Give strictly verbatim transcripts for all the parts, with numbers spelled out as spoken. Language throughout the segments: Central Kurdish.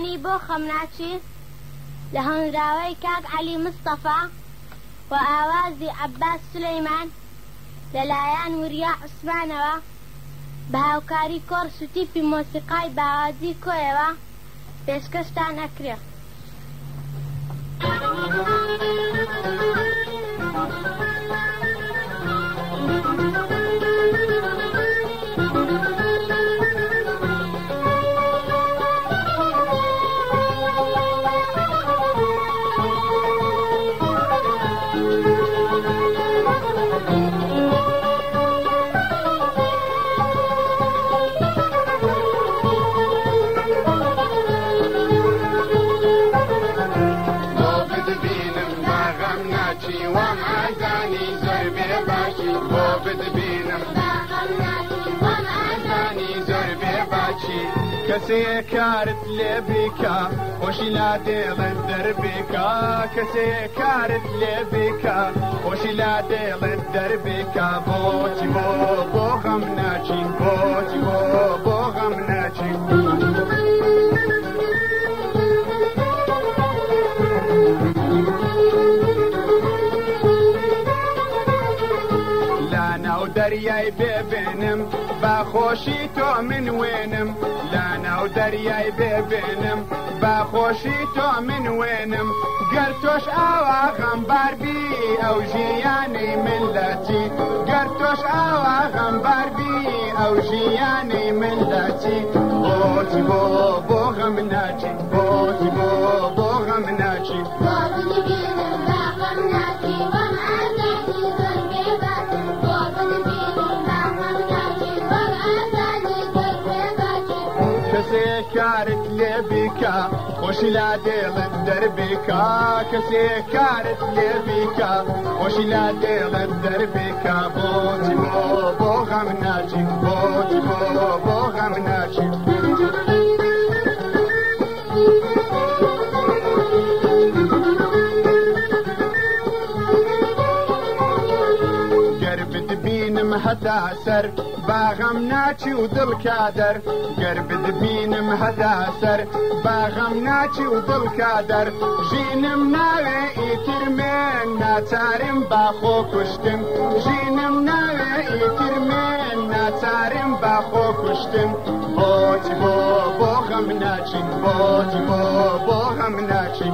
ئازانی بۆ خەمناچی لە هەنراوەی کاک عەلی مستەفا و ئاوازی عەباس سولەیمان لەلایەن وریا عوسمانەوە بە هاوکاری کۆرس و تیپی مۆسیقای باوازی کۆیەوە پێشکەشتان ئەکرێ. کەسێ کارت لێ بیکا خۆشی لا دێڵت دەربێکا کەسێ کارت لێ بیکا خۆشی لا دێڵت دەربێکا بۆچی بۆ بۆ غەم ناچین بۆچی بۆ بۆ غەم ناچین لا ناو دەریای بێبێنم با خۆشی تۆ من وێنم لا ناو دەریای بێبێنم با خۆشی تۆ من وێنم گەر تۆش ئاوا غەمبار بی ئەو ژیانی ملەتی گەر تۆش ئاوا غەمبار بی ئەو ژیانی ملەتی بۆچی بۆ بۆ غەم ناچی بۆچی بۆ بۆ غەم ناچی کەسێ کارت لێ بیکا خۆشی لا دێڵت دەربێکا کەسێ کارت لێ بیکا خۆشی لا دێڵت دەربێکا بۆچی بۆ بۆ غەم ناچی بۆچی بۆ بۆ غەم ناچی بتبینم هەتا سەر باغەم ناچی و دڵ کادەر گەر بتبینم هەتا سەر باغەم ناچی و دڵ کادەر ژینم ناوێ ئیترمێن ناچارم باخۆ کوشتن ژینم ناوێ ئیترمێن ناچارم باخۆ کوشتن بۆچی بۆ بۆ غەم ناچی بۆچی بۆ بۆ غەم ناچی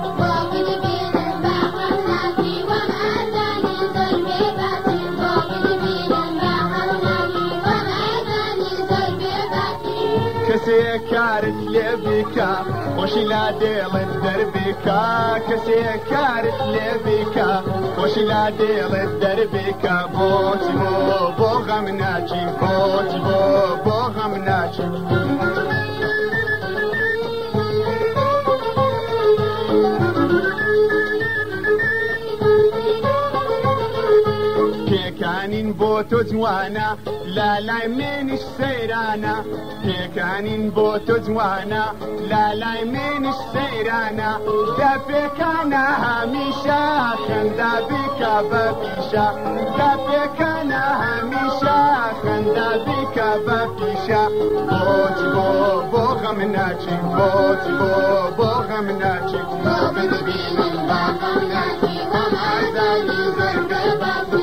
کەسێ کارت لێ بیکا خۆشی لا دێڵت دەربێکا کەسێ کارت لێ بیکا خۆشی لا دێڵت دەربێکا بۆچی بۆ بۆ غەم ناچی بۆچی بۆ بۆ غەم ناچی پێکانین بۆ تۆ جوانە لالای منیش سەیرانە پێکانین بۆ تۆ جوانە لالای منیش سەیرانە دە پێکانە هەمیشە خەندا بیکە بە پیشە دە پێکانە هەمیشە خەندا بیکە بە پیشە بۆچی بۆ بۆ غەم ناچی بۆچی بۆ بۆ غەم ناچی بۆ ببینم با غەم ناچی غەم ئازانی زەر بێباسی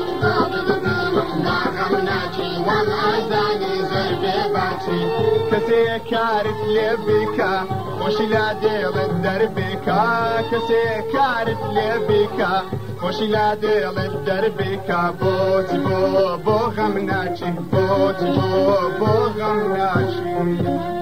کەسێ کارت لێ بیکا خۆشی لا دێڵت دەربێکا کەسێ کارت لێ بیکا خۆشی لا دێڵت دەربێکا بۆچی بۆ بۆ غەم ناچی بۆچی بۆ بۆ غەم ناچی